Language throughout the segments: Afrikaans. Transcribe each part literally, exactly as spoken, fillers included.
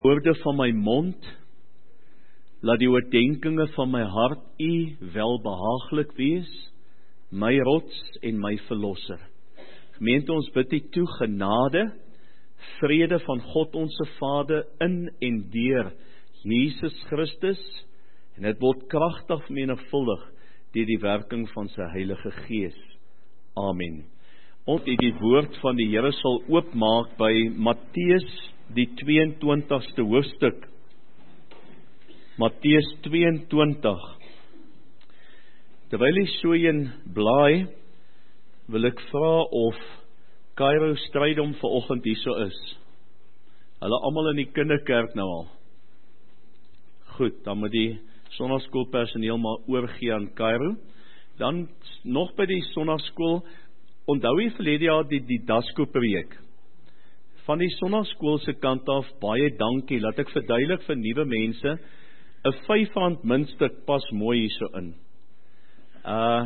Woorde van my mond, laat die oordenkinge van my hart U welbehaaglik wees, my rots en my verlosser. Gemeente, ons bid U toe genade, vrede van God onse Vader in en deur Jesus Christus, en dit word kragtig menigvuldig deur die werking van sy Heilige Gees. Amen. Ons het die woord van die Here sal oopmaak by Matteus die tweeëntwintigste hoofstuk. Matteus tweeëntwintig. Terwyl hy so een blaai, wil ek vra of Cairo Strydom vanoggend hier so is. Hulle almal in die kinderkerk nou al. Goed, dan moet die sonnaskoolpersoneel maar oorgee aan Cairo. Dan nog by die sonnaskool, onthou jy verlede jaar die, die Dasko preek. Van die sonnaskoolse kant af, baie dankie, laat ek verduidelik vir nuwe mense, 'n vyf rand muntstuk pas mooi hierso in. Uh,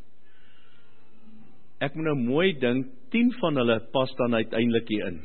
ek moet nou mooi dink, tien van hulle pas dan uiteindelik hier in.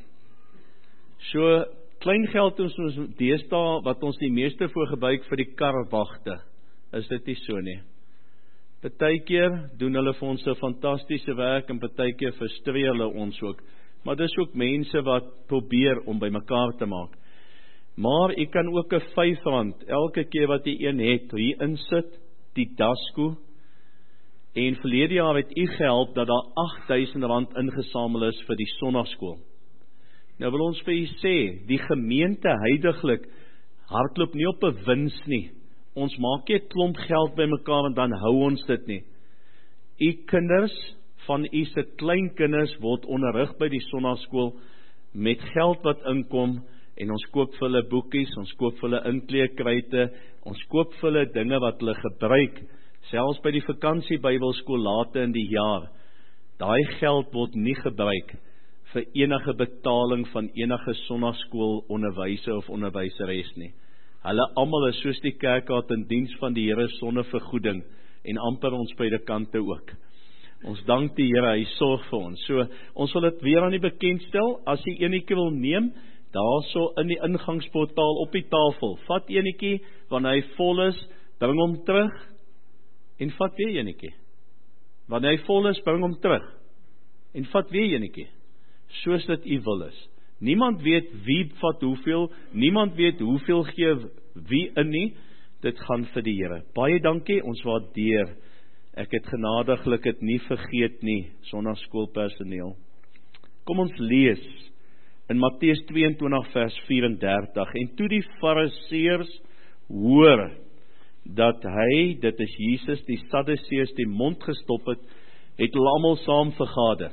So, klein geld ons ons deesdae, wat ons die meeste voor gebruik vir die karwagte, is dit nie so nie. Partykeer doen hulle vir ons 'n fantastiese werk, en partykeer frustreer hulle ons ook. Maar dis ook mense wat probeer om by mekaar te maak. Maar jy kan ook 'n vyf rand, elke keer wat jy een het, hier insit, die Dasko, en verlede jaar het u gehelp dat daar agt duisend rand ingesamel is vir die sonnaskool. Nou wil ons vir u sê, die gemeente heiliglik hardloop nie op 'n wins nie. Ons maak nie 'n klomp geld by mekaar en dan hou ons dit nie. U kinders van u se kleinkinders word onderrig by die sonnaskool met geld wat inkom, en ons koop vir hulle boekies, ons koop vir hulle inkleerkruite, ons koop vir hulle dinge wat hulle gebruik, selfs by die vakansie Bybelskool later in die jaar. Daai geld word nie gebruik vir enige betaling van enige sonnaskool onderwyser of onderwyseres nie. Hulle almal is soos die kerkraad in diens van die Here sonder vergoeding, en amper ons predikante ook. Ons dank die Here, hy sorg vir ons. So, ons wil dit weer aan die bekendstel, as jy enetjie wil neem, daar so in die ingangsportaal op die tafel, vat enetjie, wanneer hy vol is, bring hom terug, en vat weer enetjie. Wanneer hy vol is, bring hom terug, en vat weer enetjie, soos dit u wil is. Niemand weet wie vat hoeveel, niemand weet hoeveel gee wie in nie, dit gaan vir die Here. Baie dankie, ons waardeer. Ek het genadiglik het nie vergeet nie, sonnaskoolpersoneel. Kom ons lees in Matteus tweeëntwintig vers vyf-en-dertig. En toe die fariseërs hoor dat hy, dit is Jesus, die Sadduseërs die mond gestop het, het hulle almal saam vergader.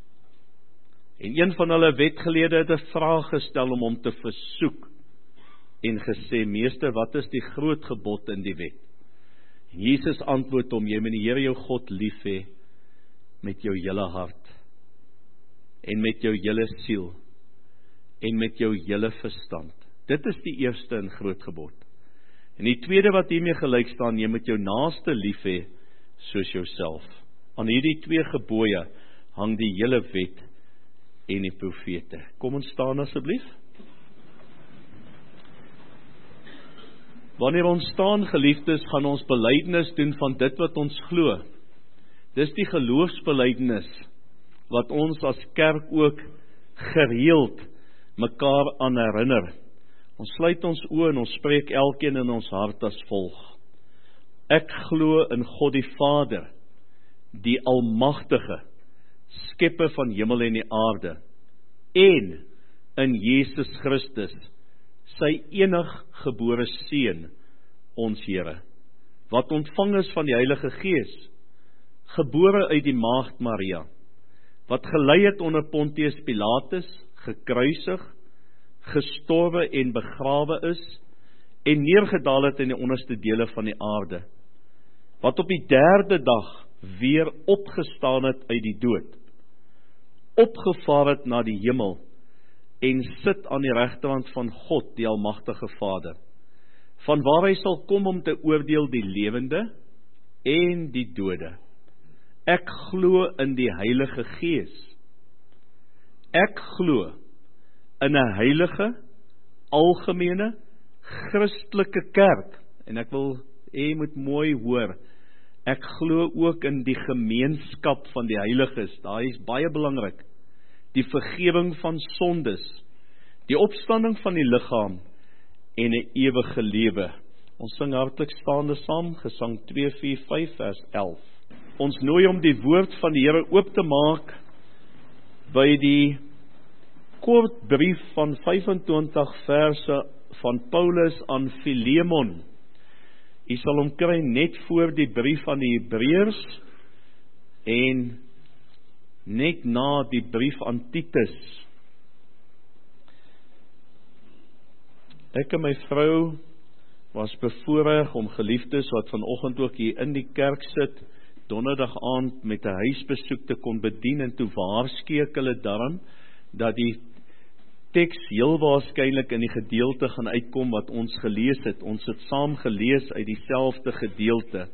En een van hulle wetgeleerde het 'n vraag gestel om hom te versoek en gesê, meester, wat is die groot gebod in die wet? En Jesus antwoord hom, jy moet die Here jou God lief hê met jou hele hart en met jou hele siel en met jou hele verstand. Dit is die eerste en groot gebod. En die tweede wat hiermee gelyk staan, jy moet jou naaste lief hê soos jouself. Aan hierdie twee gebooie hang die hele wet en die profete. Kom ons staan asseblief. Wanneer ons staan, geliefdes, gaan ons belydenis doen van dit wat ons glo. Dis die geloofsbelydenis wat ons as kerk ook gereeld mekaar aan herinner. Ons sluit ons oë en ons spreek elkeen in ons hart as volg. Ek glo in God die Vader, die Almagtige, skepper van hemel en die aarde, en in Jesus Christus, sy enig gebore seun, ons Here, wat ontvang is van die Heilige Gees, gebore uit die maagd Maria, wat gelei het onder Pontius Pilatus, gekruisig, gestorwe en begrawe is, en neergedaal het in die onderste dele van die aarde, wat op die derde dag weer opgestaan het uit die dood, opgevaar het na die hemel, en sit aan die regterhand van God, die Almagtige Vader, van waar hy sal kom om te oordeel die lewende en die dode. Ek glo in die Heilige Gees. Ek glo in 'n heilige, algemene Christelike kerk. En ek wil, jy moet mooi hoor, ek glo ook in die gemeenskap van die heiliges. Daar is baie belangrik. Die vergewing van sondes, die opstanding van die liggaam en 'n ewige lewe. Ons sing hartlik staande saam, Gesang twee vier vyf vers elf. Ons nooi om die woord van die Here oop te maak by die kort brief van vyfentwintig verse van Paulus aan Filemon. U sal hom kry net voor die brief aan die Hebreërs en net na die brief aan Titus. Ek en my vrou was bevoorreg om geliefdes wat vanoggend ook hier in die kerk sit, donderdag aand met 'n huisbesoek te kon bedien, en toe waarsku ek hulle daarom dat die teks heel waarskynlik in die gedeelte gaan uitkom wat ons gelees het. Ons het saam gelees uit dieselfde gedeelte.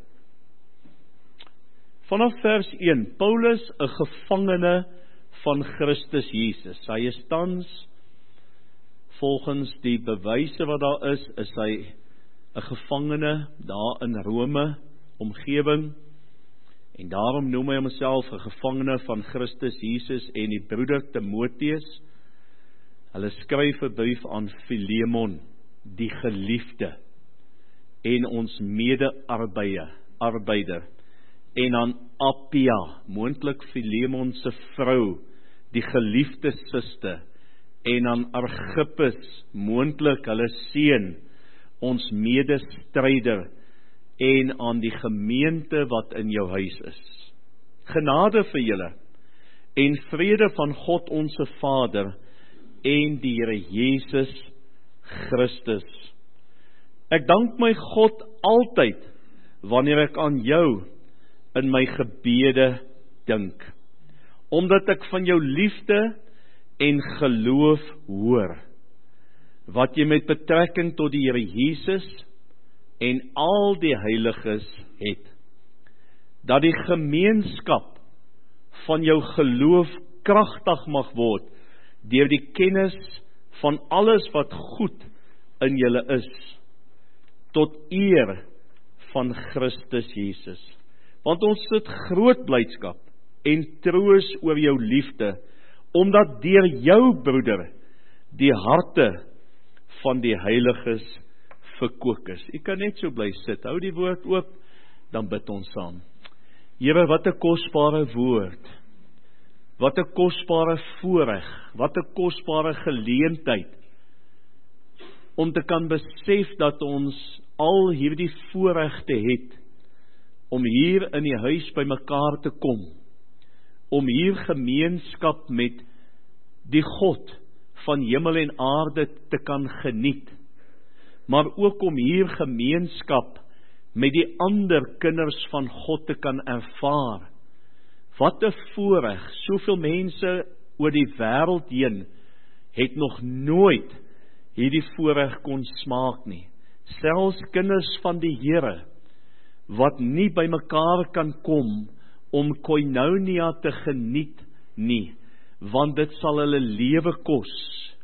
Vanaf vers een, Paulus, 'n gevangene van Christus Jesus. Hy is tans, volgens die bewyse wat daar is, is hy 'n gevangene daar in Rome, omgewing, en daarom noem hy homself 'n gevangene van Christus Jesus en die broeder Timoteus. Hulle skryf 'n brief aan Filemon, die geliefde, en ons mede-arbeider, arbeider, en aan Appia, moontlik Filemon se vrou, die geliefde suster, en aan Archippus, moontlik hulle seun, ons medestryder, en aan die gemeente wat in jou huis is. Genade vir julle, en vrede van God ons Vader, en die Here Jesus Christus. Ek dank my God altyd, wanneer ek aan jou in my gebede dink, omdat ek van jou liefde en geloof hoor, wat jy met betrekking tot die Here Jesus en al die heiliges het, dat die gemeenskap van jou geloof kragtig mag word, deur die kennis van alles wat goed in julle is, tot eer van Christus Jesus. Want ons sit groot blydskap en troos oor jou liefde, omdat deur jou broeder die harte van die heiliges verkoop is. Ek kan net so bly sit, hou die woord oop, dan bid ons saam. Here, wat 'n kosbare woord, wat 'n kosbare voorreg, wat 'n kosbare geleentheid, om te kan besef dat ons al hierdie voorregte het, om hier in die huis by mekaar te kom, om hier gemeenskap met die God van hemel en aarde te kan geniet, maar ook om hier gemeenskap met die ander kinders van God te kan ervaar. Wat 'n voorreg, soveel mense oor die wêreld heen het nog nooit hierdie voorreg kon smaak nie. Selfs kinders van die Here, wat nie by mekaar kan kom om koinonia te geniet nie, want dit sal hulle lewe kos.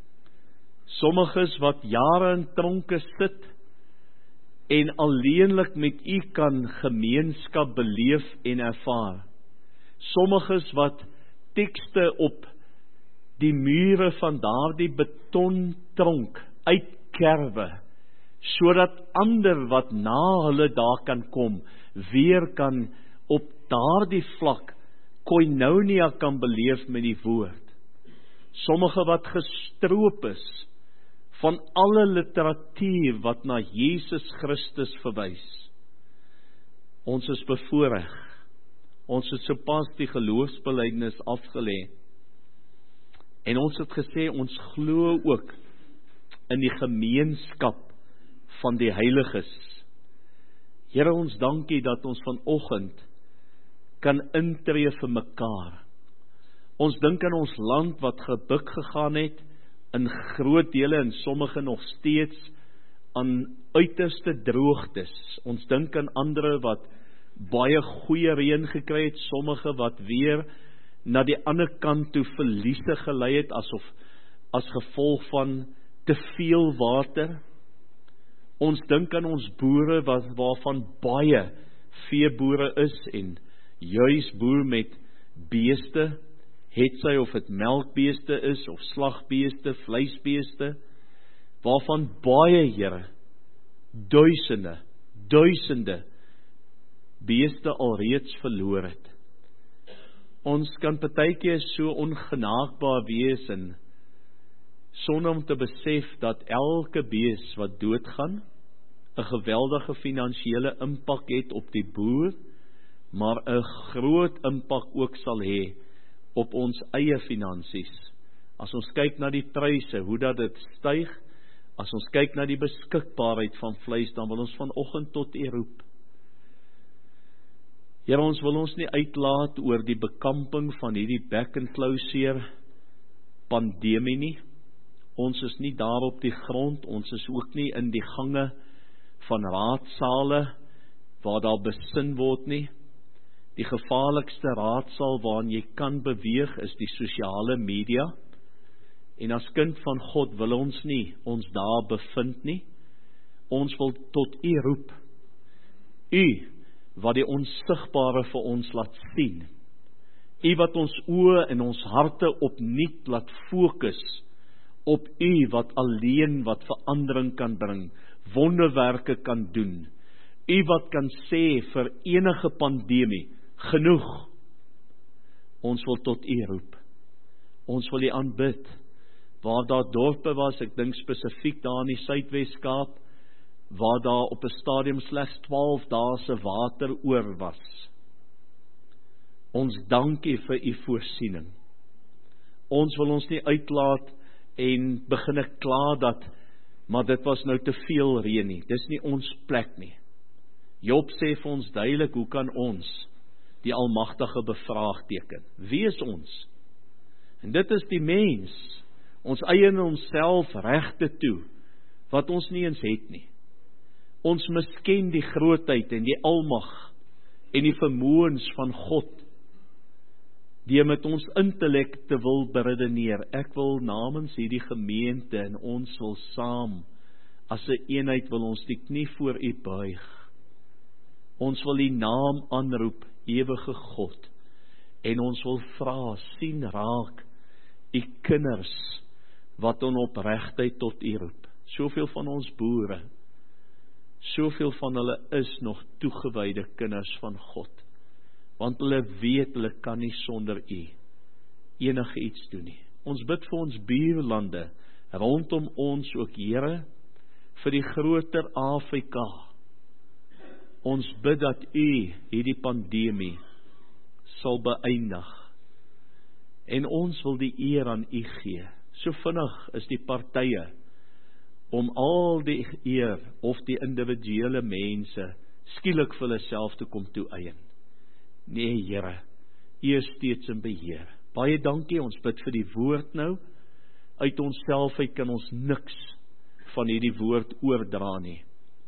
Sommiges wat jare in tronke sit en alleenlik met U kan gemeenskap beleef en ervaar. Sommiges wat tekste op die mure van daardie betontronk uitkerwe, sodat ander wat na hulle daar kan kom, weer kan op daardie vlak koinonia kan beleef met die woord. Sommige wat gestroop is van alle literatuur wat na Jesus Christus verwys. Ons is bevoorreg. Ons het sopas die geloofsbelijdenis afgelê. En ons het gesê, ons glo ook in die gemeenskap van die heiliges. Here, ons dankie dat ons vanoggend kan intree vir mekaar. Ons dink aan ons land wat gebuk gegaan het, in groot dele en sommige nog steeds aan uiterste droogtes. Ons dink aan ander wat baie goeie reën gekry het, sommige wat weer na die ander kant toe verliese gelei het, asof as gevolg van te veel water. Ons dink aan ons boere wat, waarvan baie veeboere is en juis boer met beeste, het sy of het melkbeeste is of slagbeeste, vleisbeeste, waarvan baie, Here, duisende, duisende beeste alreeds verloor het. Ons kan partykeer so ongenaakbaar wees en sonder om te besef dat elke bees wat doodgaan 'n geweldige finansiële impak het op die boer, maar 'n groot impak ook sal hê op ons eie finansies. As ons kyk na die pryse, hoe dat dit styg, as ons kyk na die beskikbaarheid van vleis, dan wil ons vanoggend tot U roep. Here, ons wil ons nie uitlaat oor die bekamping van hierdie back and closure pandemie nie. Ons is nie daar op die grond, ons is ook nie in die gange van raadsale waar daar besin word nie. Die gevaarlikste raadsaal waarin jy kan beweeg is die sosiale media. En as kind van God wil ons nie ons daar bevind nie. Ons wil tot U roep. U wat die onsigbare vir ons laat sien. U wat ons oë en ons harte opnuut laat fokus op U wat alleen wat verandering kan bring, wonderwerke kan doen. U wat kan sê vir enige pandemie, genoeg. Ons wil tot U roep. Ons wil U aanbid. Waar daar dorpe was, ek dink spesifiek daar in die Suidwes-Kaap, waar daar op 'n stadium slegs twaalf dae se water oor was. Ons dank U vir U voorsiening. Ons wil ons nie uitlaat en beginne kla dat, maar dit was nou te veel reën nie. Dis nie ons plek nie. Job sê vir ons duidelik, hoe kan ons die Almagtige bevraagteken? Wie is ons? En dit is die mens. Ons eien onsself regte toe, wat ons nie eens het nie. Ons misken die grootheid en die almag en die vermoëns van God, die met ons intellek te wil beredeneer. Ek wil namens hierdie gemeente en ons wil saam, as 'n eenheid wil ons die knie voor U buig. Ons wil U naam aanroep, ewige God, en ons wil vra, sien raak U kinders, wat on opregtheid tot U roep. Soveel van ons boere, soveel van hulle is nog toegewyde kinders van God, want hulle weet, hulle kan nie sonder U enige iets doen nie. Ons bid vir ons buurlande, rondom ons ook, Here, vir die groter Afrika. Ons bid dat U hierdie pandemie sal beëindig, en ons wil die eer aan U gee. So vinnig is die partye om al die eer of die individuele mense skielik vir hulle self te kom toeëien. Nee, Here, U is steeds in beheer. Baie dankie, ons bid vir die woord nou. Uit onsself uit kan ons niks van hierdie woord oordra nie.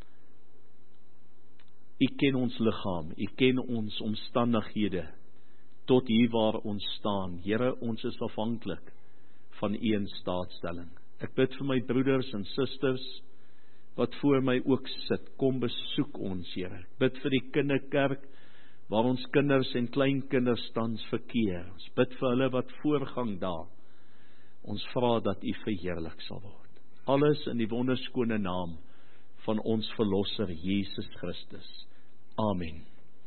U ken ons liggaam, U ken ons omstandighede, tot hier waar ons staan. Here, ons is afhanklik van U in staatstelling. Ek bid vir my broeders en susters, wat voor my ook sit, kom besoek ons, Here. Ek bid vir die kinderkerk, waar ons kinders en kleinkinders tans verkeer. Ons bid vir hulle wat voorgang daar. Ons vra dat U verheerlik sal word. Alles in die wonderskone naam van ons Verlosser, Jesus Christus. Amen.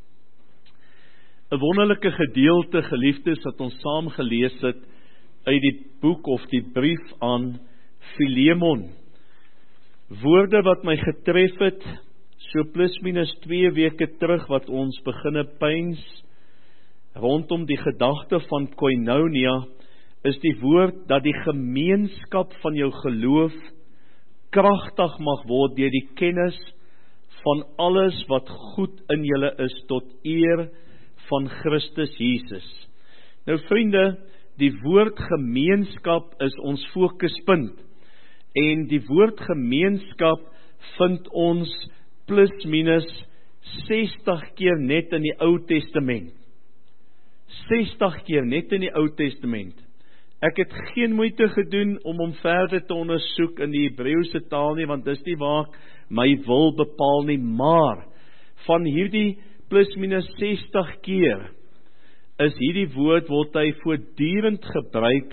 'n Wonderlike gedeelte, geliefdes, wat ons saam gelees het, uit die boek of die brief aan Filemon. Woorde wat my getref het, so plus minus twee weke terug, wat ons beginne pyns, rondom die gedagte van koinonia, is die woord dat die gemeenskap van jou geloof kragtig mag word deur die kennis van alles wat goed in julle is, tot eer van Christus Jesus. Nou vriende, die woord gemeenskap is ons fokuspunt, en die woord gemeenskap vind ons plus minus sestig keer net in die Ou Testament. sestig keer net in die Ou Testament. Ek het geen moeite gedoen om hom verder te ondersoek in die Hebreëse taal nie, want dis nie waar ek my wil bepaal nie, maar van hierdie plus minus sestig keer is hierdie woord word hy voortdurend gebruik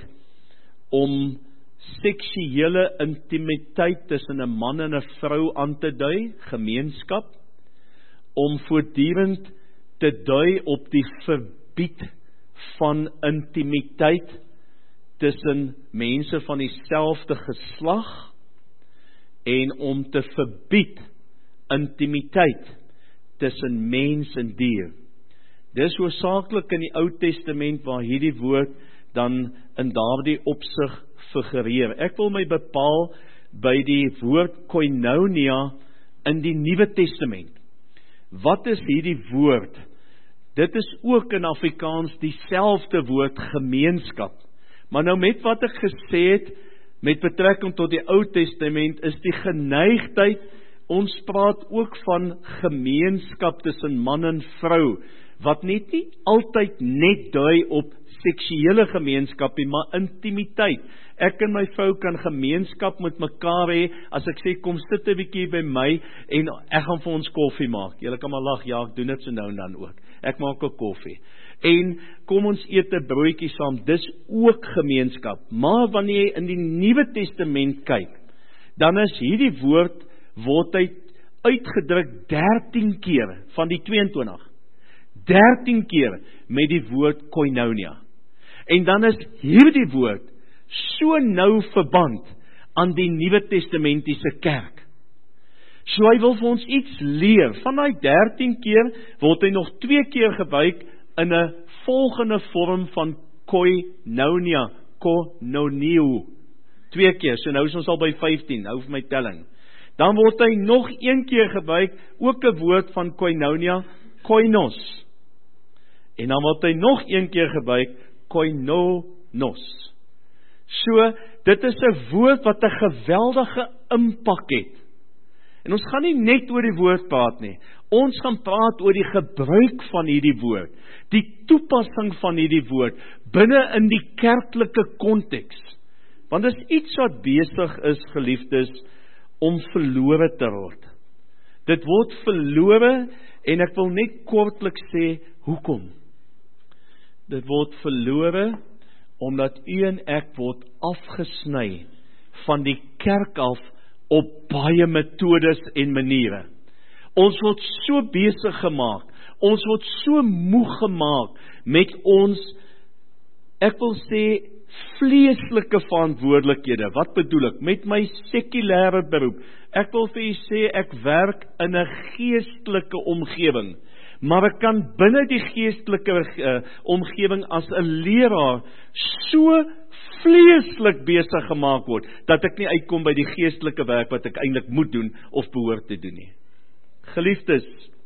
om seksuele intimiteit tussen 'n man en 'n vrou aan te dui, gemeenskap, om voortdurend te dui op die verbied van intimiteit tussen mense van dieselfde geslag en om te verbied intimiteit tussen mens en dier. Dis hoofsaaklik in die Ou Testament waar hierdie woord dan in daardie opsig figureer. Ek wil my bepaal by die woord koinonia in die Nuwe Testament. Wat is hierdie woord? Dit is ook in Afrikaans dieselfde woord gemeenskap. Maar nou met wat ek gesê het, met betrekking tot die Ou Testament, is die geneigtheid, ons praat ook van gemeenskap tussen man en vrou, wat net nie altyd net dui op seksuele gemeenskap nie, maar intimiteit. Ek en my vrou kan gemeenskap met mekaar hê, as ek sê, kom sit 'n bietjie by my, en ek gaan vir ons koffie maak. Julle kan maar lag, ja, ek doen dit so nou en dan ook. Ek maak 'n koffie. En kom ons eet 'n broodjie saam, dis ook gemeenskap. Maar wanneer jy in die Nuwe Testament kyk, dan is hierdie woord, word hy uitgedruk dertien keer van die twee en twintig. dertien keer met die woord koinonia. En dan is hierdie woord so nou verband aan die Nuwe Testamentiese kerk. So hy wil vir ons iets leer. Van die dertien keer word hy nog twee keer gebruik in 'n volgende vorm van koinonia, koinonio. Twee keer, so nou is ons al by vyftien, hou vir my telling. Dan word hy nog een keer gebruik, ook 'n woord van koinonia, koinos. En dan word hy nog een keer gebruik, koinonos. So, dit is 'n woord wat 'n geweldige impak het. En ons gaan nie net oor die woord praat nie. Ons gaan praat oor die gebruik van hierdie woord, die toepassing van hierdie woord, binne in die kerklike konteks. Want dit is iets wat besig is, geliefdes, om verlore te word. Dit word verlore, en ek wil net kortlik sê, hoekom? Dit word verlore, omdat u en ek word afgesny van die kerk af op baie metodes en maniere. Ons word so besig gemaak, ons word so moeg gemaak met ons, ek wil sê, vleeslike verantwoordelikhede. Wat bedoel ek? Met my sekulêre beroep. Ek wil vir u sê, ek werk in 'n geestelike omgewing. Maar ek kan binne die geestelike uh, omgewing as 'n leraar so vleeslik besig gemaak word, dat ek nie uitkom by die geestelike werk wat ek eintlik moet doen of behoort te doen nie. Geliefdes,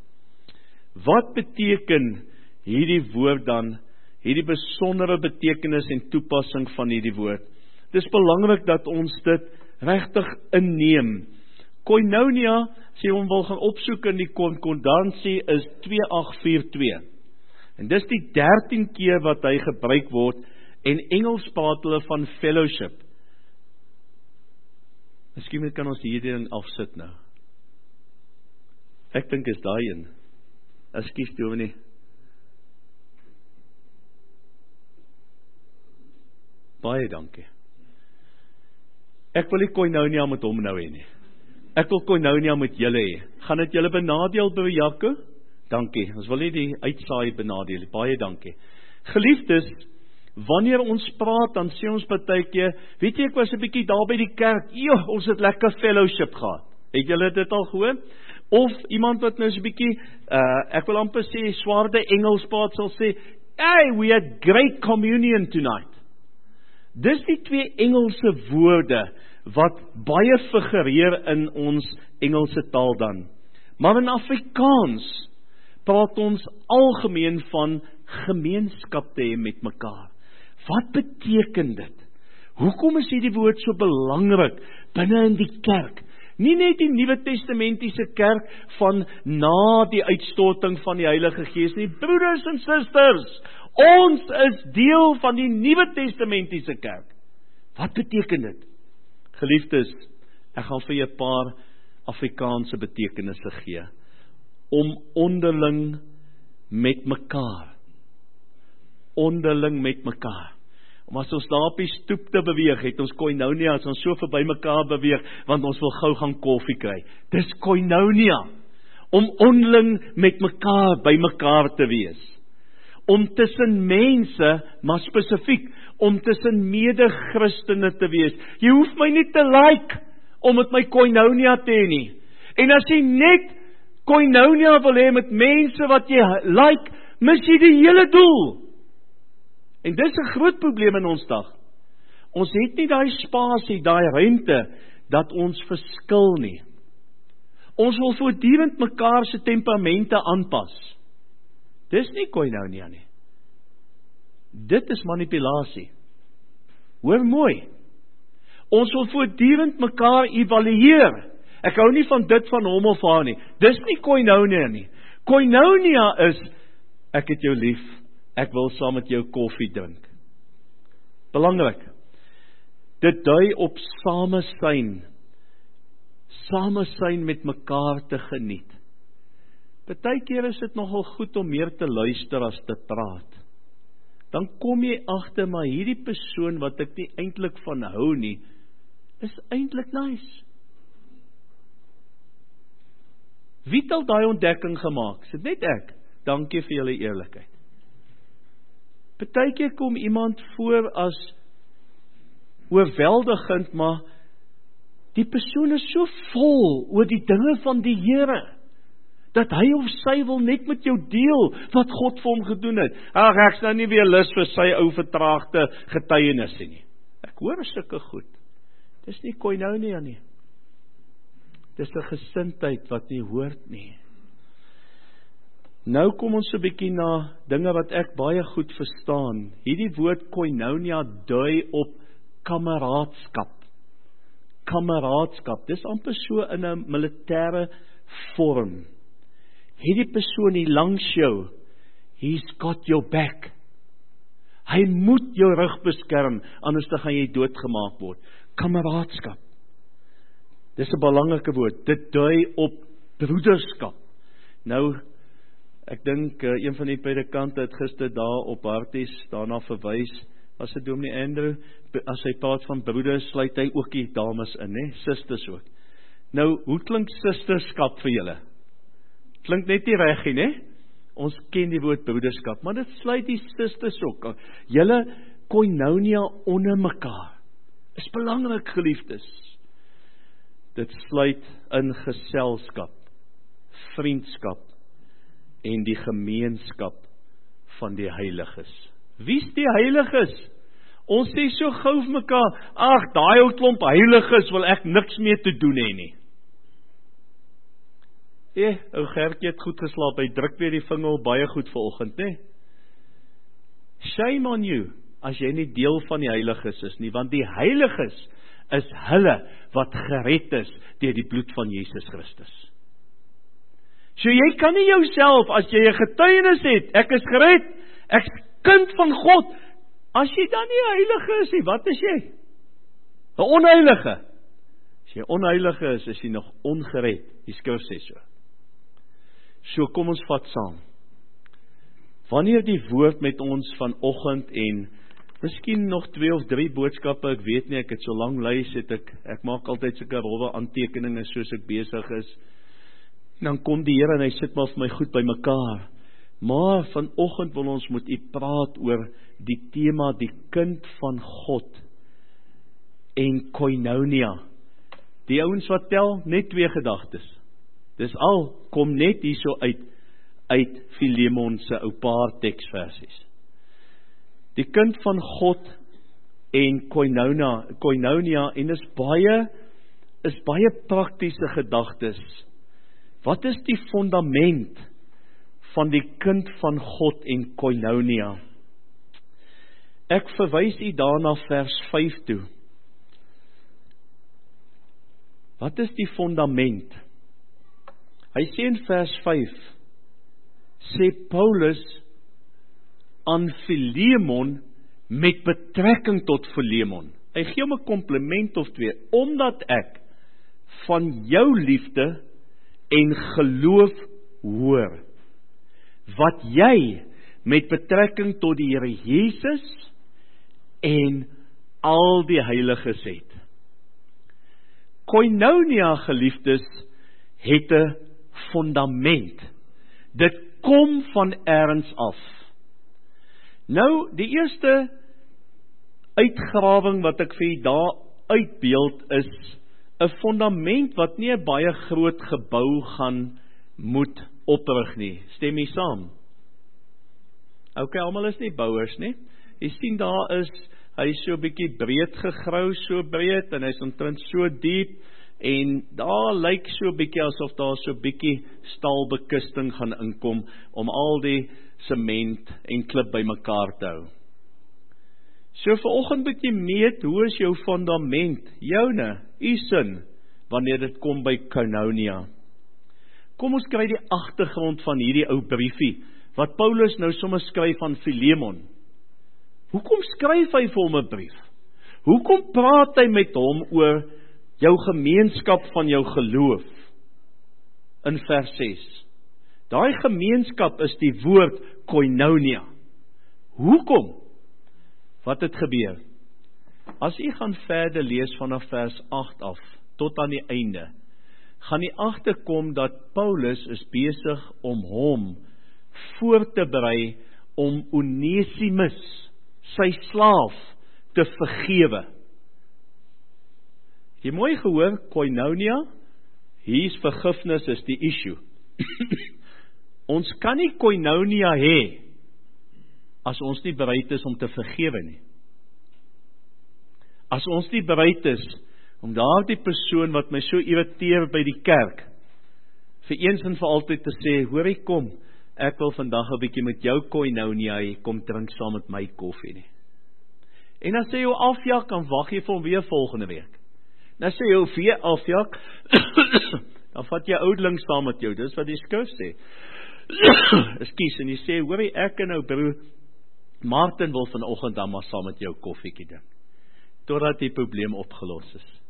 wat beteken hierdie woord dan, hierdie besondere betekenis en toepassing van hierdie woord? Dit is belangrik dat ons dit regtig inneem. Koinonia, as jy hom wil gaan opsoek in die konkordansie, is twee agt vier twee. En dis die dertien keer wat hy gebruik word, en Engels praat hulle van fellowship. Miskien kan ons hierdie ding afsit nou. Ek dink is daai een. Ekskuus dominee. Baie dankie. Ek wil nie koinonia met hom nou hê nie. Ek wil koinonia met julle hê. Gaan dit julle benadeel by Jaco? Dankie. Ons wil nie die uitsaai benadeel. Baie dankie. Geliefdes, wanneer ons praat, dan sê ons partykeer, weet jy, ek was 'n bietjie daar by die kerk. Jo, ons het lekker fellowship gehad. Het julle dit al gehoor? Of iemand wat nou so 'n bietjie, uh, ek wil amper sê, swaarde Engels praat, sal sê, hey, we had great communion tonight. Dis die twee Engelse woorde wat baie figureer in ons Engelse taal dan. Maar in Afrikaans praat ons algemeen van gemeenskap te hê met mekaar. Wat beteken dit? Hoekom is hierdie woord so belangrik binne in die kerk? Nie net die Nuwe Testamentiese kerk van na die uitstorting van die Heilige Gees nie. Broeders en susters, Ons is deel van die Nuwe Testamentiese kerk. Wat beteken dit? Geliefdes, ek gaan vir julle 'n paar Afrikaanse betekenisse gee. Om onderling met mekaar. Onderling met mekaar. Om as ons daar op die stoep te beweeg, het ons koinonia, as ons so verby mekaar beweeg, want ons wil gou gaan koffie kry. Dis koinonia. Om onderling met mekaar by mekaar te wees. Om tussen mense, maar spesifiek, om tussen mede-Christene te wees. Jy hoef my nie te like, om met my koinonia te hê nie. En as jy net koinonia wil hê met mense wat jy like, mis jy die hele doel. En dis 'n groot probleem in ons dag. Ons het nie daai spasie, daai ruimte, dat ons verskil nie. Ons wil voortdurend mekaar se temperamente aanpas. Dis nie koinonia nie. Dit is manipulasie. Hoor mooi. Ons wil voortdurend mekaar evalueer. Ek hou nie van dit van hom of haar nie. Dis nie koinonia nie. Koinonia is, ek het jou lief, ek wil saam met jou koffie drink. Belangrik. Dit dui op samesyn. Samesyn met mekaar te geniet. Partykeer is dit nogal goed om meer te luister as te praat. Dan kom jy agter, maar hierdie persoon wat ek nie eintlik van hou nie, is eintlik nice. Wie het al daai ontdekking gemaak? Is dit net ek? Dankie vir julle eerlikheid. Partykeer kom iemand voor as oorweldigend, maar die persoon is so vol oor die dinge van die Here, dat hy of sy wil net met jou deel wat God vir hom gedoen het. Ag, ek's nou nie weer lus vir sy ou vertraagde getuienisse nie. Ek hoor sulke goed. Dis nie koinonia nie. Dis 'n gesindheid wat nie hoort nie. Nou kom ons 'n bietjie na dinge wat ek baie goed verstaan. Hierdie woord koinonia dui op kameraadskap. Kameraadskap, dis amper so in 'n militêre vorm. Hierdie persoon hier langs jou, he's got your back. Hy moet jou rug beskerm, anders dan gaan jy doodgemaak word. Kameraadskap. Dis 'n belangrike woord. Dit dui op broederskap. Nou, ek dink uh, een van die predikante het gister daar op Harties daarna verwys, as dit Dominee Andrew, as hy praat van broeders, sluit hy ook die dames in, hè, sisters ook. Nou, hoe klink sisterskap vir julle? Klink net nie reg nie, né? Ons ken die woord broederskap, maar dit sluit die sisters ook. Julle koinonia onder mekaar. Is belangrik, geliefdes. Dit sluit in geselskap, vriendskap en die gemeenskap van die heiliges. Wie's die heiliges? Ons sê so gou vir mekaar, ag, daai ou klomp heiliges wil ek niks mee te doen hê nie. Eh, ou Gertjie het goed geslaap, hy druk weer die vinger op baie goed vanoggend, né? Shame on you, as jy nie deel van die heiliges is nie, want die heiliges is hulle wat gered is deur die bloed van Jesus Christus. So jy kan nie jouself, as jy 'n getuienis het, ek is gered, ek is kind van God, as jy dan nie 'n heilige is nie, wat is jy? 'n Onheilige. As jy onheilige is, is jy nog ongered, die skrif sê so. So kom ons vat saam. Wanneer die woord met ons vanoggend en miskien nog twee of drie boodskappe, ek weet nie, ek het so lang lys het ek, ek maak altyd sulke rowwe aantekeninge soos ek besig is. Dan kom die Here en hy sit maar vir my goed by mekaar. Maar vanoggend wil ons met u praat oor die tema die kind van God en koinonia. Die ouens wat tel net twee gedagtes. Dis al, kom net hierso uit, uit Filemon se ou paar teksversies. Die kind van God en koinonia, koinonia, en is baie, is baie praktiese gedagtes. Wat is die fundament van die kind van God en koinonia? Ek verwys u daarna vers vyf toe. Wat is die fundament? Hy sê in vers vyf, sê Paulus aan Filemon met betrekking tot Filemon. Hy gee hom 'n kompliment of twee, omdat ek van jou liefde en geloof hoor, wat jy met betrekking tot die Here Jesus en al die heiliges het. Koinonia, geliefdes, het 'n fundament. Dit kom van elders af. Nou, die eerste uitgrawing wat ek vir julle daar uitbeeld is 'n fundament wat nie 'n baie groot gebou gaan moet oprig nie. Stem jy saam? Ok, almal is nie bouers nie. Jy sien daar is, hy is so 'n bietjie breed gegrou, so breed, en hy is omtrent so diep, en daar lyk so 'n bietjie asof daar so 'n bietjie staalbekisting gaan inkom, om al die sement en klip bymekaar te hou. So vanoggend moet jy meet, hoe is jou fundament, joune, u sin, wanneer dit kom by Koinonia. Kom ons kry die agtergrond van hierdie ou briefie, wat Paulus nou sommer skryf aan Filemon. Hoekom skryf hy vir hom 'n brief? Hoekom praat hy met hom oor jou gemeenskap van jou geloof? In vers ses. Daai gemeenskap is die woord Koinonia. Hoekom? Wat het gebeur? As u gaan verder lees vanaf vers agt af, tot aan die einde, gaan u agterkom dat Paulus is besig om hom voor te berei om Onesimus, sy slaaf, te vergewe. Jy mooi gehoor, Koinonia, hier is vergifnis is die issue. Ons kan nie Koinonia hê, as ons nie bereid is om te vergewe nie. As ons nie bereid is, om daardie persoon wat my so irriteer by die kerk, vir eens en vir altyd te sê, hoor ek kom, ek wil vandag 'n bietjie met jou Koinonia hê, kom drink saam met my koffie nie. En as jy jou afjak, dan wag jy vir hom weer volgende week. Dan sê jy jou weer afjak, dan vat jy oudling saam met jou, dis wat die skrif sê. Ekskuus, en jy sê, hoor ek en nou broer Martin wil vanoggend dan maar saam met jou koffiekie drink, totdat die probleem opgelos is.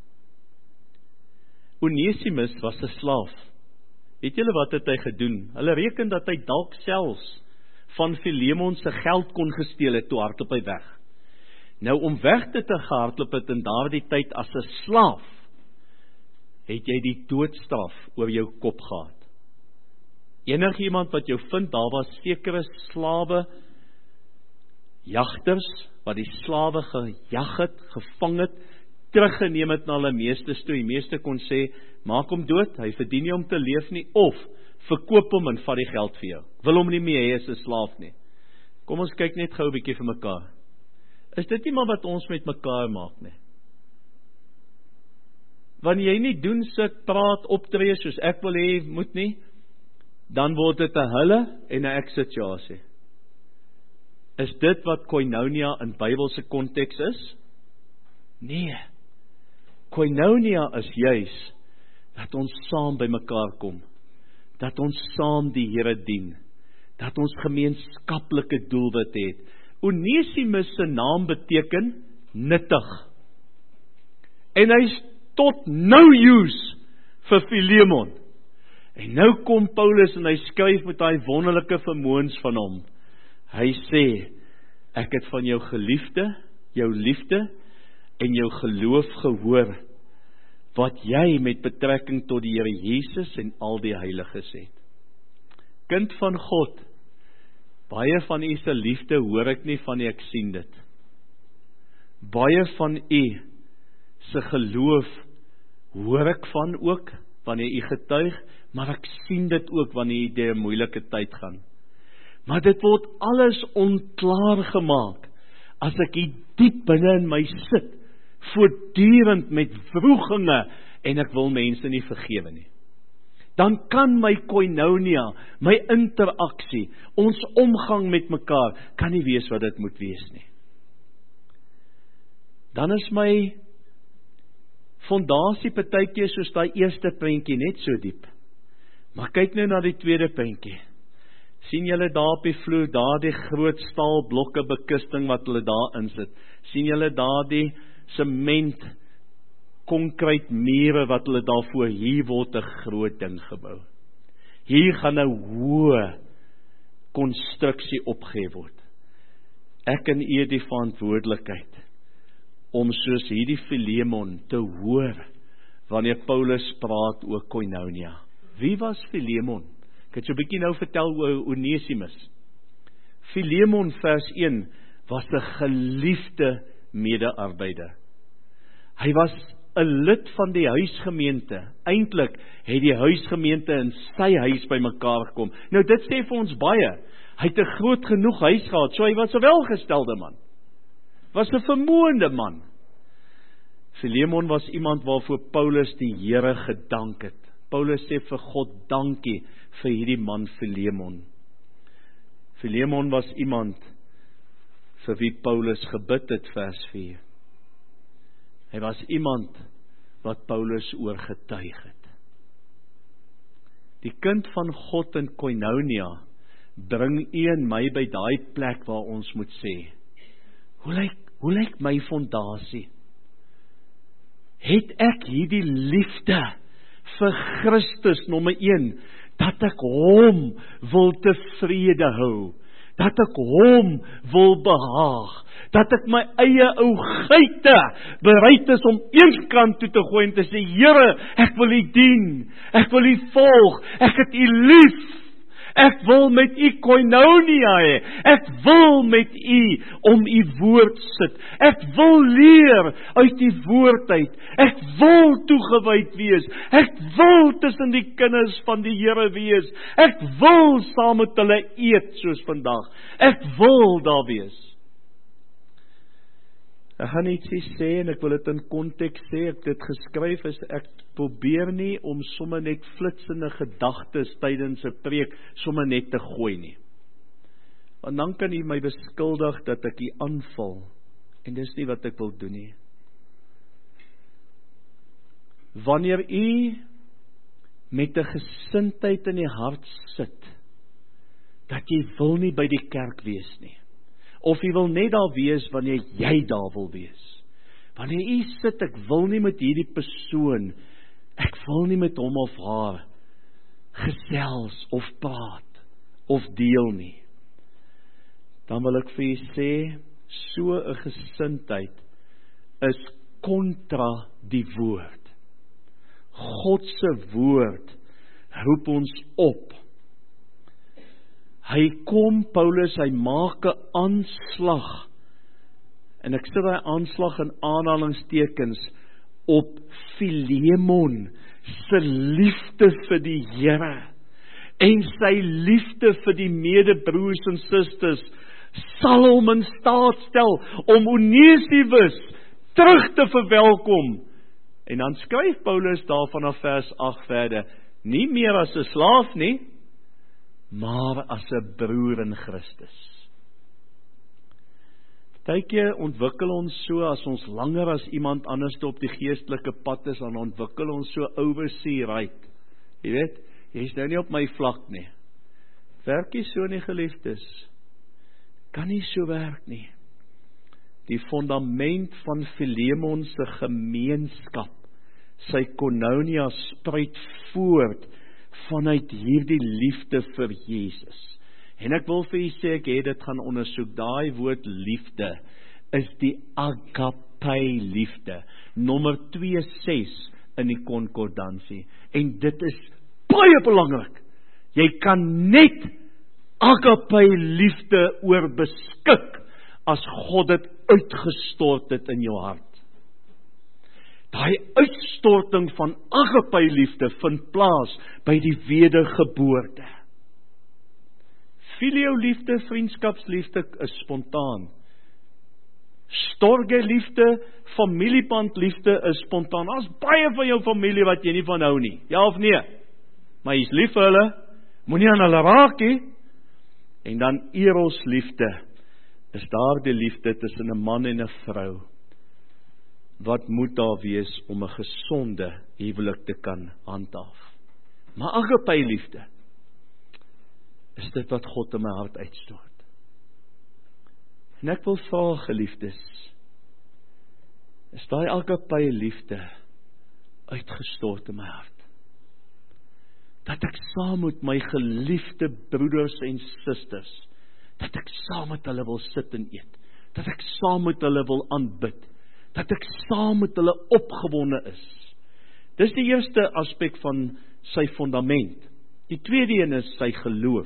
Onesimus was 'n slaaf. Weet julle wat het hy gedoen? Hulle reken dat hy dalk selfs van Filemon se geld kon gesteel het, toe hardloop hy weg. Nou om weg te te gehardloop het in daardie tyd as 'n slaaf, het jy die doodstraf oor jou kop gehad. Enige iemand wat jou vind, daar was sekere slawe jagters, wat die slawe gejag het, gevang het, teruggeneem het na hulle meesters toe. Die meester kon sê, maak hom dood, hy verdien nie om te leef nie, of verkoop hom en vat die geld vir jou. Wil hom nie meer hê as 'n slaaf nie. Kom ons kyk net gou 'n bietjie vir mekaar. Is dit nie maar wat ons met mekaar maak nie? Wanneer jy nie doen, sit, praat, optree soos ek wil hê, moet nie, dan word dit 'n hulle en 'n ek situasie. Is dit wat Koinonia in Bybelse konteks is? Nee. Koinonia is juis dat ons saam by mekaar kom, dat ons saam die Here dien, dat ons gemeenskaplike doelwit het. Onesimus se naam beteken nuttig. En hy's tot nou use vir Filemon. En nou kom Paulus en hy skryf met daai wonderlike vermoëns van hom. Hy sê, ek het van jou geliefde, jou liefde en jou geloof gehoor, wat jy met betrekking tot die Here Jesus en al die heiliges het. Kind van God, baie van u se liefde hoor ek nie van u, ek sien dit. Baie van u se geloof hoor ek van ook, wanneer u getuig, maar ek sien dit ook wanneer u deur 'n moeilike tyd gaan. Maar dit word alles onklaar gemaak, as ek hier diep binne in my sit, voortdurend met wroeginge, en ek wil mense nie vergewe nie. Dan kan my koinonia, my interaksie, ons omgang met mekaar, kan nie wees wat dit moet wees nie. Dan is my fondasie partykeer soos daai eerste prentjie net so diep. Maar kyk nou na die tweede prentjie. Sien julle daar op die vloer, daar die groot staalblokke bekusting wat hulle daar insit? Sien julle daar die sement, konkreet mure wat hulle daarvoor, hier word 'n groot ding gebou. Hier gaan 'n hoë konstruksie opgehef word. Ek en u die verantwoordelikheid om soos hierdie Filemon te hoor wanneer Paulus praat oor koinonia. Wie was Filemon? Ek het so 'n bietjie nou vertel oor Onesimus. Filemon vers een was 'n geliefde medearbeider. Hy was 'n lid van die huisgemeente. Eintlik het die huisgemeente in sy huis bymekaar gekom. Nou dit sê vir ons baie. Hy het 'n groot genoeg huis gehad, so hy was 'n welgestelde man. Was 'n vermoënde man. Filemon was iemand waarvoor Paulus die Here gedank het. Paulus sê vir God dankie vir hierdie man Filemon. Filemon was iemand vir wie Paulus gebid het, vers vier. Hy was iemand wat Paulus oorgetuig het. Die kind van God in koinonia bring u en my by daai plek waar ons moet sê, hoe lyk, hoe lyk my fondasie? Het ek hierdie liefde vir Christus nommer een, dat ek hom wil tevrede hou, dat ek hom wil behaag, dat ek my eie ou geite bereid is om eenkant toe te gooi en te sê, Here, ek wil u dien, ek wil u volg, ek het u lief, ek wil met u koinonia hê, ek wil met u om u woord sit, ek wil leer uit u woord uit, ek wil toegewyd wees, ek wil tussen die kinders van die Here wees, ek wil saam met hulle eet soos vandag, ek wil daar wees. Ek gaan ietsie sê en ek wil dit in konteks sê, ek dit geskryf is, ek probeer nie om sommer net flitsende gedagtes tydens 'n preek sommer net te gooi nie. Want dan kan u my beskuldig dat ek u aanval, en dis nie wat ek wil doen nie. Wanneer u met 'n gesindheid in die hart sit, dat jy wil nie by die kerk wees nie, of jy wil net daar wees wanneer jy daar wil wees. Wanneer jy sit, ek wil nie met hierdie persoon, ek wil nie met hom of haar gesels of praat of deel nie. Dan wil ek vir jy sê, so 'n gesindheid is kontra die woord. God se woord roep ons op. Hy kom, Paulus, hy maak 'n aanslag, en ek sit daai aanslag in aanhalingstekens, op Filemon se liefde vir die Here, en sy liefde vir die medebroers en susters, sal hom in staat stel, om Onesimus terug te verwelkom. En dan skryf Paulus daar vanaf vers agt verder, nie meer as 'n slaaf nie, maar as 'n broer in Christus. Partykeer ontwikkel ons so, as ons langer as iemand anders op die geestelike pad is, dan ontwikkel ons so oversee right. Jy weet, jy is nou nie op my vlak nie. Werk nie so nie, geliefdes. Kan nie so werk nie. Die fondament van Filemon se gemeenskap, sy koinonia, spruit voort vanuit hierdie liefde vir Jesus. En ek wil vir u sê, ek het dit gaan ondersoek, daai woord liefde is die agape liefde, nommer twee ses in die konkordansie, en dit is baie belangrik. Jy kan net agape liefde oor beskik, as God dit uitgestort het in jou hart. Daai uitstorting van agape liefde vind plaas by die wedergeboorte. Filio liefde, vriendskapsliefde is spontaan. Storge liefde, familieband liefde is spontaan. Daar's baie van jou familie wat jy nie van hou nie. Ja of nee? Maar jy's lief vir hulle, moenie aan hulle raak nie. En dan eros liefde, is daar die liefde tussen 'n man en 'n vrou. Wat moet daar wees om 'n gesonde huwelik te kan handhaaf? Maar agape liefde is dit wat God in my hart uitstoot. En ek wil vra, geliefdes, is daai agape liefde uitgestort in my hart? Dat ek saam met my geliefde broeders en susters, dat ek saam met hulle wil sit en eet, dat ek saam met hulle wil aanbid, dat ek saam met hulle opgewonde is. Dis die eerste aspek van sy fundament. Die tweede een is sy geloof.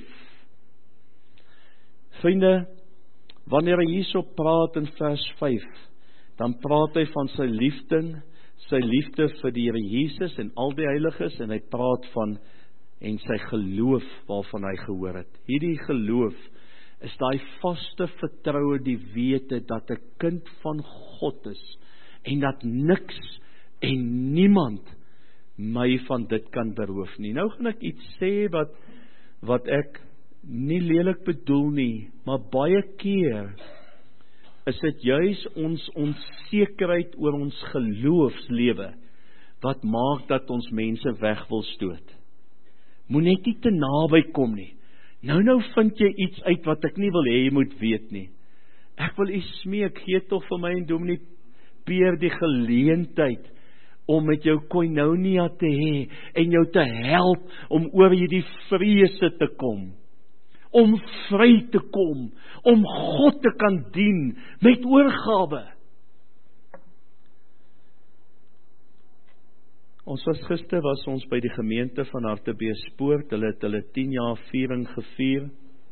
Vriende, wanneer hy hierso praat in vers vyf, dan praat hy van sy liefde, sy liefde vir die Here Jesus en al die heiliges, en hy praat van en sy geloof waarvan hy gehoor het. Hierdie geloof is daai vaste vertroue, die wete dat ek kind van God is, en dat niks en niemand my van dit kan beroof nie. Nou gaan ek iets sê wat, wat ek nie lelik bedoel nie, maar baie keer is dit juis ons onsekerheid oor ons geloofslewe wat maak dat ons mense weg wil stoot. Moet net nie te naby kom nie. Nou nou vind jy iets uit wat ek nie wil hê jy moet weet nie. Ek wil u smeek, gee tog vir my en Dominee Peer die geleentheid om met jou koinonia te hê en jou te help om oor hierdie vrese te kom. Om vry te kom, om God te kan dien met oorgawe. Ons was gister was ons by die gemeente van Hartbeespoort, hulle het hulle tien jaar viering gevier.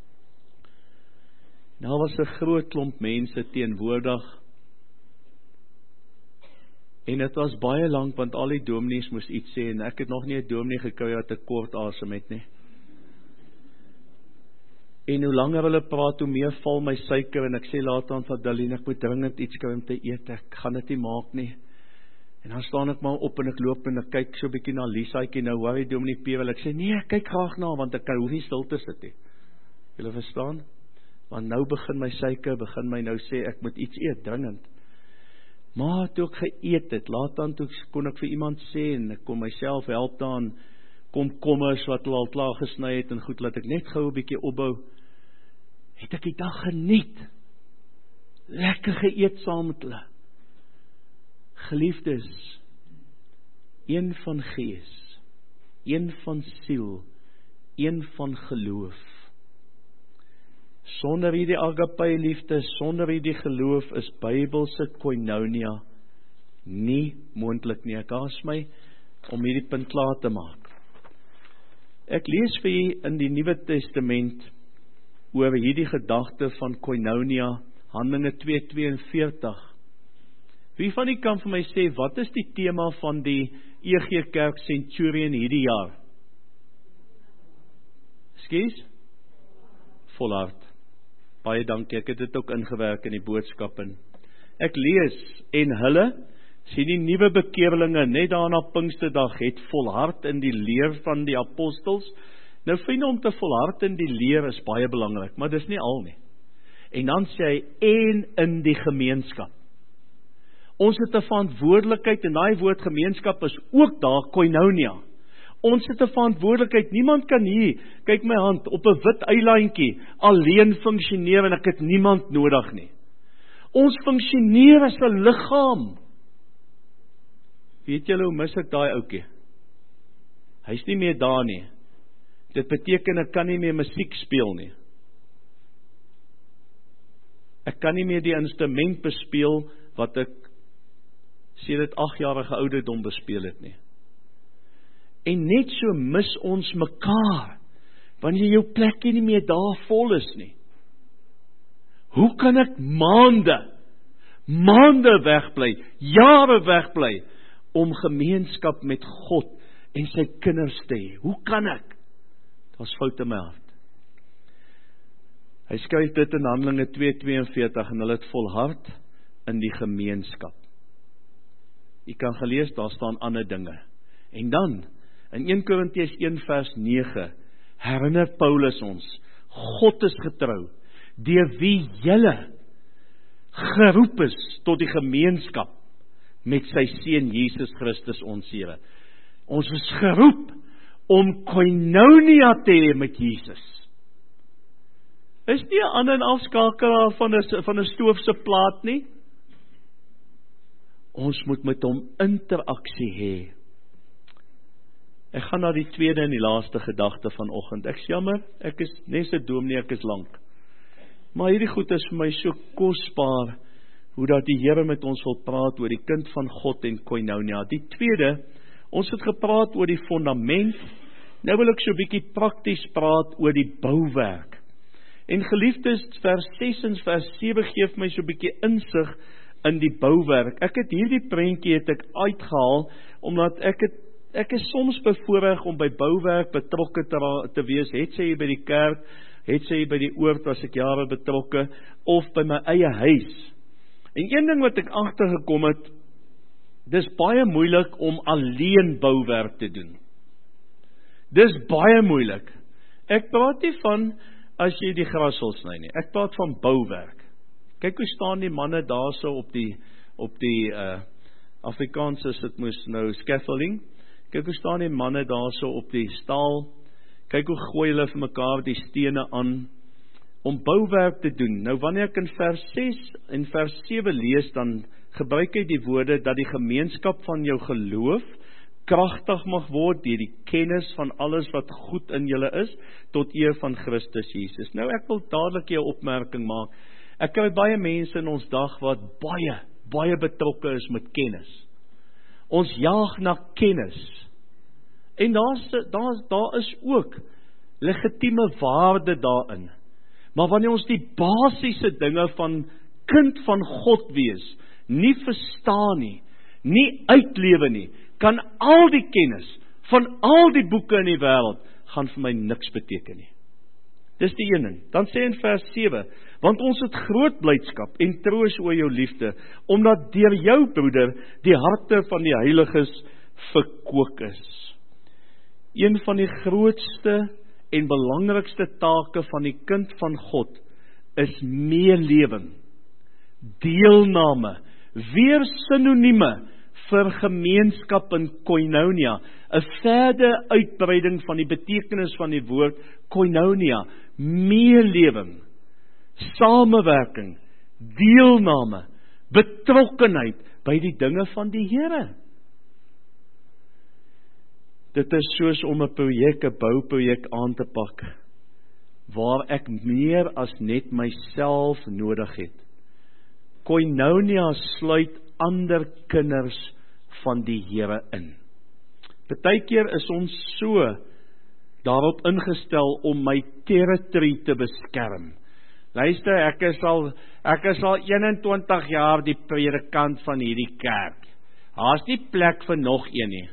Daar was 'n groot klomp mense teenwoordig. En dit was baie lank, want al die dominees moes iets sê, en ek het nog nie 'n dominee gekry wat 'n kort asem het nie. En hoe langer hulle praat, hoe meer val my suiker, en ek sê later aan Fadalien, ek moet dringend iets kry om te eet, ek gaan dit nie maak nie. En dan staan ek maar op en ek loop en ek kyk so 'n bietjie na Lisaatjie, nou hoor jy Dominee P, wil ek sê, nee, ek kyk graag na, want ek kan hoef nie stil te sit nie. Julle verstaan? Want nou begin my suiker, begin my nou sê, ek moet iets eet, dringend. Maar toe ek geëet het, laat dan toe kon ek vir iemand sê, en ek kon myself help daan, komkommers wat hulle al klaar gesny het, en goed, laat ek net gou 'n bietjie opbou, het ek die dag geniet, lekker geëet saam met hulle. Geliefdes, een van gees, een van siel, een van geloof. Sonder hierdie agape liefde, sonder hierdie geloof is Bybelse koinonia nie moontlik nie. Ek haas my om hierdie punt klaar te maak. Ek lees vir julle in die Nuwe Testament oor hierdie gedagte van koinonia, Handelinge twee tweeënveertig. Wie van die kan vir my sê, wat is die tema van die E G Kerk Centurion hierdie jaar? Skies? Volhard. Baie dankie, ek het dit ook ingewerk in die boodskap in. Ek lees, en hulle, sien die nuwe bekeerlinge, net daarna Pinksterdag, het volhard in die leer van die apostels. Nou vriende, om te volhard in die leer is baie belangrik, maar dis nie al nie. En dan sê hy, en in die gemeenskap. Ons het 'n verantwoordelikheid, en daai woord gemeenskap is ook daar, koinonia. Ons het 'n verantwoordelikheid, niemand kan hier, kyk my hand, op 'n wit eilandjie, alleen funksioneer, en ek het niemand nodig nie. Ons funksioneer as 'n liggaam. Weet julle hoe mis ek daai ouetjie? Hy's nie meer daar nie. Dit beteken ek kan nie meer musiek speel nie. Ek kan nie meer die instrument bespeel wat ek sedert agjarige ouderdom bespeel het nie. En net so mis ons mekaar, wanneer jou plekkie nie meer daar vol is nie. Hoe kan ek maande, maande wegbly, jare wegbly, om gemeenskap met God en sy kinders te hê? Hoe kan ek? Dit was fout in my hart. Hy skryf dit in Handelinge twee tweeënveertig, en hulle het volhard in die gemeenskap. Jy kan gelees, daar staan ander dinge. En dan, in Eerste Korintiërs een vers nege, herinner Paulus ons, God is getrou, deur wie julle geroep is tot die gemeenskap met sy seun Jesus Christus ons Here. Ons is geroep om koinonia te hê met Jesus. Is nie 'n aan- en afskakelaar van 'n van 'n stoofse plaat nie. Ons moet met hom interaksie hê. Ek gaan na die tweede en die laaste gedagte vanoggend. Ek jammer, ek is net 'n dominee, ek is lank. Maar hierdie goed is vir my so kosbaar, hoe dat die Here met ons wil praat oor die kind van God en koinonia. Die tweede, ons het gepraat oor die fondament, nou wil ek so 'n bietjie prakties praat oor die bouwerk. En geliefdes, vers ses en vers sewe gee my so 'n bietjie insig in die bouwerk. Ek het hierdie prentjie het ek uitgehaal, omdat ek het Ek is soms bevoorreg om by bouwerk betrokke te, te wees, het sy by die kerk, het sy by die oord as ek jare betrokke, of by my eie huis. En een ding wat ek agtergekom het, dis baie moeilik om alleen bouwerk te doen. Dis baie moeilik. Ek praat nie van as jy die gras wil sny nie, ek praat van bouwerk. Kyk hoe staan die manne daarso op die, op die uh, Afrikaans is dit moes nou scaffolding. Kyk hoe staan die manne daar so op die staal, kyk hoe gooi hulle vir mekaar die stene aan, om bouwerk te doen. Nou wanneer ek in vers ses en vers sewe lees, dan gebruik hy die woorde, dat die gemeenskap van jou geloof, kragtig mag word, deur die kennis van alles wat goed in julle is, tot eer van Christus Jesus. Nou ek wil dadelik jou opmerking maak, ek kry baie mense in ons dag, wat baie, baie betrokke is met kennis. Ons jaag na kennis. En daar, daar, daar is ook legitieme waarde daarin. Maar wanneer ons die basiese dinge van kind van God wees, nie verstaan nie, nie uitlewe nie, kan al die kennis van al die boeke in die wêreld gaan vir my niks beteken nie. Dis die een ding. Dan sê in vers sewe, want ons het groot blydskap en troos oor jou liefde, omdat deur jou broeder die harte van die heiliges verkoop is. Een van die grootste en belangrikste take van die kind van God is meelewing, deelname, weer sinonieme vir gemeenskap in koinonia, 'n verder uitbreiding van die betekenis van die woord koinonia, meelewing, samewerking, deelname, betrokkenheid by die dinge van die Here. Dit is soos om 'n projek, 'n bouprojek aan te pak, waar ek meer as net myself nodig het. Koinonia sluit ander kinders van die Here in. Partykeer is ons so daarop ingestel om my territory te beskerm. Luister, ek is al, ek is al eenentwintig jaar die predikant van hierdie kerk. Daar's nie plek vir nog een nie.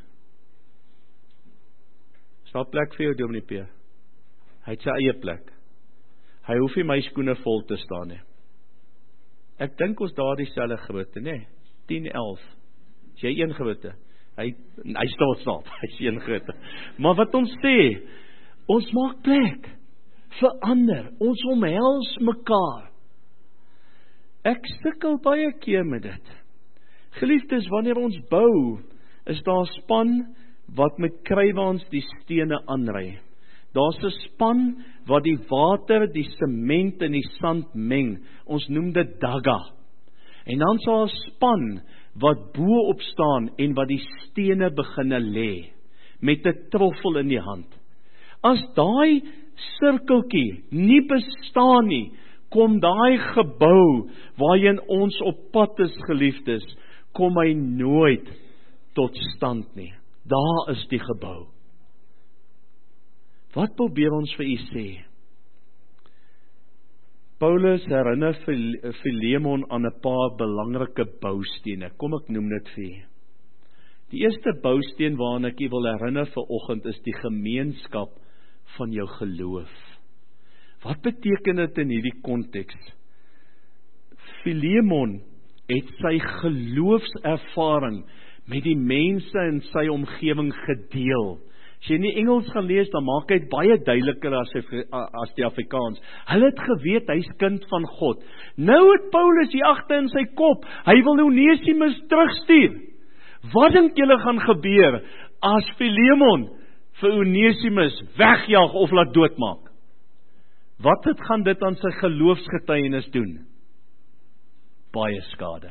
Is daar plek vir jou, Dominee Peer? Hy het sy eie plek. Hy hoef nie my skoene vol te staan nie. Ek dink ons daar dieselfde grootte, nee, tien, elf. Is jy een grootte? Hy, hy staan staan, hy is een grootte. Maar wat ons sê, ons maak plek vir ander, ons omhels mekaar. Ek sukkel baie keer met dit. Geliefdes, wanneer ons bou, is daar span wat met kruiwaans die stene aanry. Daar's 'n span wat die water, die sement en die sand meng. Ons noem dit dagga. En dan sal 'n span wat bo op staan en wat die stene beginne lê met 'n troffel in die hand. As daai sirkeltjie nie bestaan nie, kom daai gebou waarheen ons op pad is, geliefdes, kom hy nooit tot stand nie. Daar is die gebou. Wat probeer ons vir u sê? Paulus herinner Filemon aan 'n paar belangrike boustene. Kom ek noem dit vir u. Die eerste bousteen waaraan ek u wil herinner vanoggend is die gemeenskap van jou geloof. Wat beteken dit in hierdie konteks? Filemon het sy geloofservaring met die mense in sy omgewing gedeel. As jy nie Engels gaan lees, dan maak hy dit baie duideliker as, as die Afrikaans. Hulle het geweet, hy is kind van God. Nou het Paulus hier agter in sy kop, hy wil Onesimus terugstuur. Wat dink julle gaan gebeur, as Filemon vir Onesimus wegjaag of laat doodmaak? Wat het gaan dit aan sy geloofsgetuienis doen? Baie skade.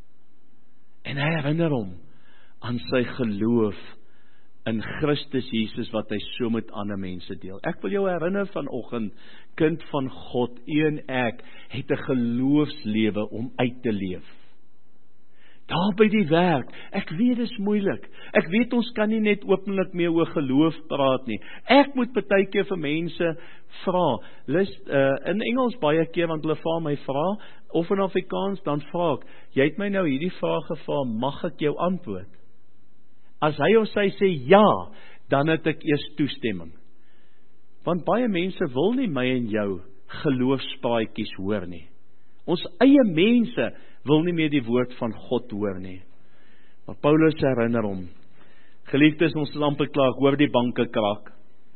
En hy herinner hom aan sy geloof in Christus Jesus wat hy so met ander mense deel. Ek wil jou herinner vanoggend, kind van God, u en ek het 'n geloofslewe om uit te leef. Daar by die werk, ek weet dit is moeilik. Ek weet ons kan nie net openlik meer oor geloof praat nie. Ek moet baie keer vir mense vra. List, uh, in Engels baie keer, want hulle vra my vra, of in Afrikaans, dan vra ek, jy het my nou hierdie vraag gevra, mag ek jou antwoord? As hy of sy sê ja, dan het ek eers toestemming. Want baie mense wil nie my en jou geloofspraatjies hoor nie. Ons eie mense wil nie meer die woord van God hoor nie. Maar Paulus herinner hom, geliefdes, ons is amper klaar, ek hoor die banke kraak.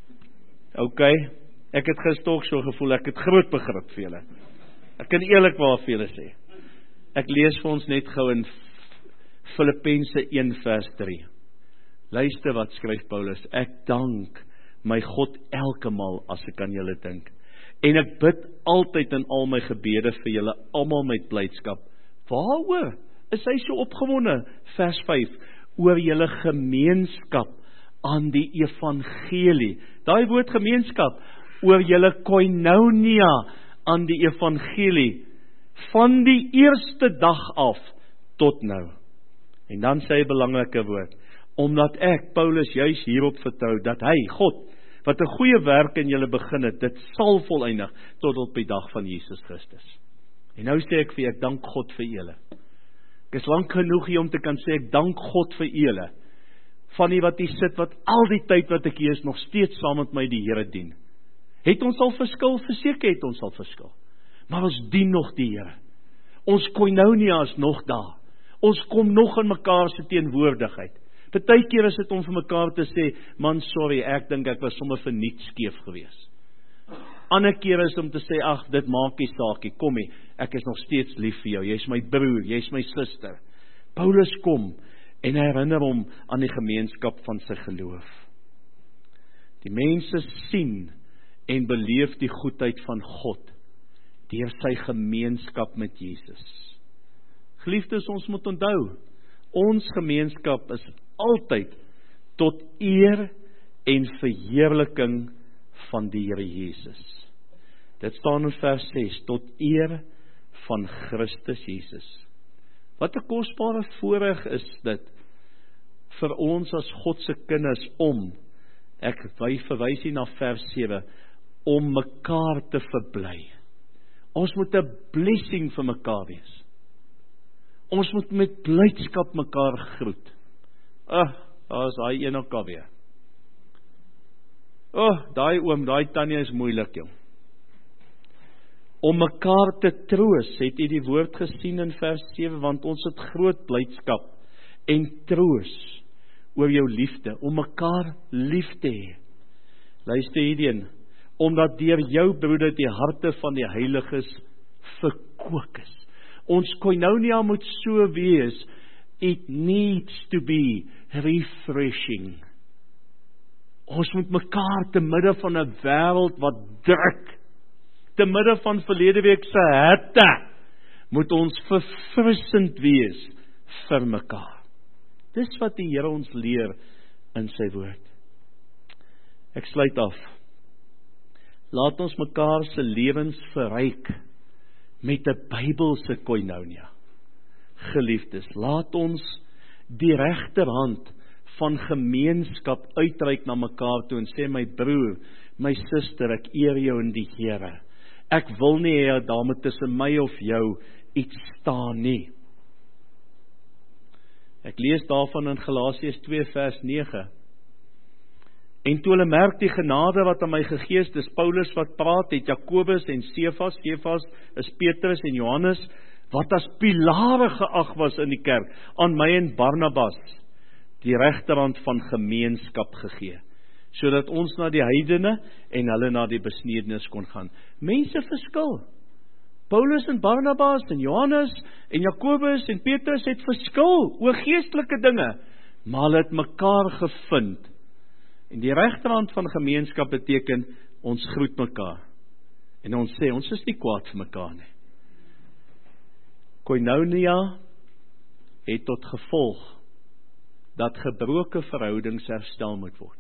Ok, ek het gister so gevoel, ek het groot begrip vir julle. Ek kan eerlikwaar vir julle sê. Ek lees vir ons net gou in Filippense een vers drie. Luister wat skryf Paulus, ek dank my God elke maal as ek aan julle dink. En ek bid altyd in al my gebede vir julle almal met blydskap. Waaroor is hy so opgewonde? Vers vyf, oor julle gemeenskap aan die evangelie. Daai woord gemeenskap, oor julle koinonia aan die evangelie, van die eerste dag af tot nou. En dan sê hy 'n belangrike woord, omdat ek, Paulus, juis hierop vertrou, dat hy, God, wat 'n goeie werk in julle begin het, dit sal volëindig tot op die dag van Jesus Christus. En nou sê ek vir ek dank God vir julle. Ek is lank genoeg hier om te kan sê, ek dank God vir julle. Van die wat hier sit, wat al die tyd wat ek hier is, nog steeds saam met my die Here dien. Het ons al verskil? Verseker het ons al verskil. Maar ons dien nog die Here. Ons koinonia is nog daar. Ons kom nog in mekaar se teenwoordigheid. Partykeer is dit om vir mekaar te sê, man, sorry, ek dink ek was sommer verniet skeef gewees. Ander keer is om te sê, ag, dit maak nie saakie, kom nie, ek is nog steeds lief vir jou, jy is my broer, jy is my suster. Paulus kom en hy herinner hom aan die gemeenskap van sy geloof. Die mense sien en beleef die goedheid van God deur sy gemeenskap met Jesus. Geliefdes, ons moet onthou, ons gemeenskap is altyd tot eer en verheerliking van die Here Jesus. Dit staan in vers ses, tot eer van Christus Jesus. Wat 'n kosbare voorreg is dit vir ons as God se kinders om, ek verwys hier na vers sewe, om mekaar te verbly. Ons moet 'n blessing vir mekaar wees. Ons moet met blydskap mekaar groet. Ag, daar is daai een ook alweer. Oh, daai oom, daai tannie is moeilik, jong. Om mekaar te troos, het jy die woord gesien in vers sewe, want ons het groot blydskap en troos oor jou liefde, om mekaar lief te hê. Luister hierdie, omdat deur jou broeder die harte van die heiliges verkook is. Ons koinonia moet so wees, it needs to be refreshing. Ons moet mekaar te midde van 'n wêreld wat druk, te midde van verlede week se hitte, moet ons verfrissend wees vir mekaar. Dis wat die Here ons leer in sy woord. Ek sluit af. Laat ons mekaar se lewens verryk met 'n Bybelse koinonia. Geliefdes, laat ons die regterhand van gemeenskap uitreik na mekaar toe en sê, my broer, my suster, ek eer jou in die Here. Ek wil nie hê daar moet tussen my of jou iets staan nie. Ek lees daarvan in Galasiërs twee vers nege. En toe hulle merk die genade wat aan my gegee is, dis Paulus wat praat, het Jakobus en Sefas, Sefas is Petrus en Johannes, wat as pilare geag was in die kerk, aan my en Barnabas, die regterhand van gemeenskap gegee, sodat ons na die heidene en hulle na die besnedenis kon gaan. Mense verskil. Paulus en Barnabas en Johannes en Jakobus en Petrus het verskil oor geestelike dinge, maar hulle het mekaar gevind. En die regterhand van gemeenskap beteken, ons groet mekaar. En ons sê, ons is nie kwaad vir mekaar nie. Koinonia het tot gevolg dat gebroke verhoudings herstel moet word.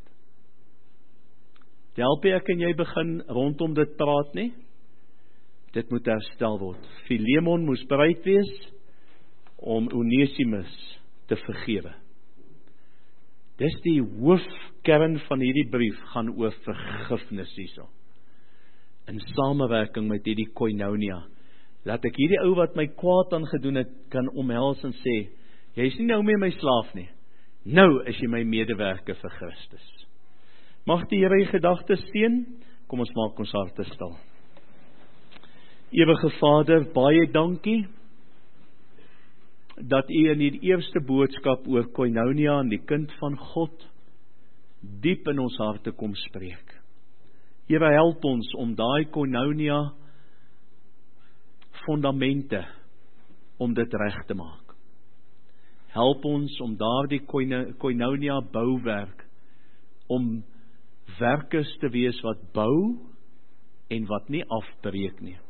Die help ek en jy begin rondom dit praat nie, dit moet herstel word. Filemon moes bereid wees om Onesimus te vergewe. Dis die hoofkern van hierdie brief, gaan oor vergifnis hierso. In samewerking met hierdie koinonia, laat ek hierdie ou wat my kwaad aangedoen het, kan omhels en sê, jy is nie nou meer my slaaf nie, nou is jy my medewerker vir Christus. Mag die Here die gedagtes seën, kom ons maak ons harte stil. Ewige Vader, baie dankie, dat U in die eerste boodskap oor koinonia en die kind van God diep in ons harte kom spreek. Here, help ons om daai koinonia fondamente om dit reg te maak. Help ons om daardie koinonia bouwerk om werkers te wees wat bou en wat nie afbreek nie.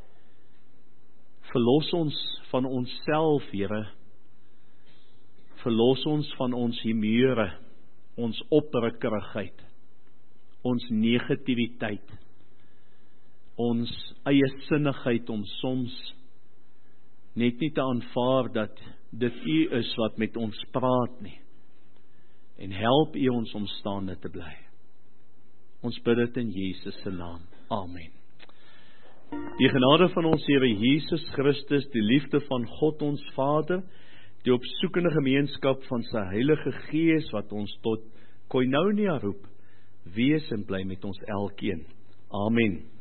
Verlos ons van onsself, Here. Verlos ons van ons humure, ons oprukkerigheid, ons negativiteit, ons eie sinnigheid om soms net nie te aanvaar dat dit U is wat met ons praat nie. En help U ons om staande te bly. Ons bid dit in Jesus se naam. Amen. Die genade van ons Here Jesus Christus, die liefde van God ons Vader, die opsoekende gemeenskap van sy Heilige Gees wat ons tot koinonia roep, wees en bly met ons elkeen. Amen.